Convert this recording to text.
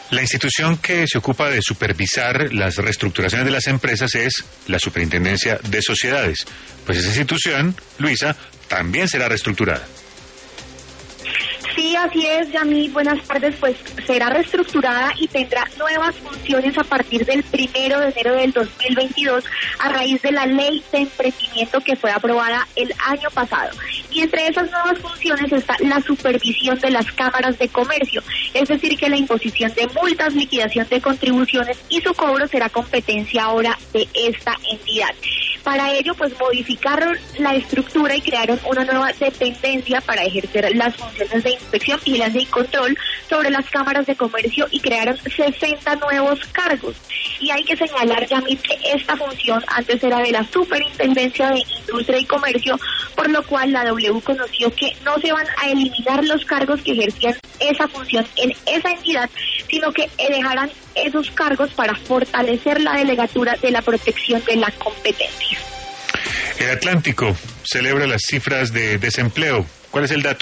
La institución que se ocupa de supervisar las reestructuraciones de las empresas es la Superintendencia de Sociedades. Pues esa institución, Luisa, también será reestructurada. Sí, así es, Yami. Buenas tardes. Pues será reestructurada y tendrá nuevas funciones a partir del 1 de enero del 2022 a raíz de la ley de emprendimiento que fue aprobada el año pasado. Y entre esas nuevas funciones está la supervisión de las cámaras de comercio, es decir, que la imposición de multas, liquidación de contribuciones y su cobro será competencia ahora de esta entidad. Para ello, pues modificaron la estructura y crearon una nueva dependencia para ejercer las funciones de inspección, vigilancia y control sobre las cámaras de comercio y crearon 60 nuevos cargos. Y hay que señalar, Yamil, que esta función antes era de la Superintendencia de Industria y Comercio, por lo cual la W conoció que no se van a eliminar los cargos que ejercían esa función en esa entidad, sino que dejarán esos cargos para fortalecer la delegatura de la protección de la competencia. El Atlántico celebra las cifras de desempleo. ¿Cuál es el dato?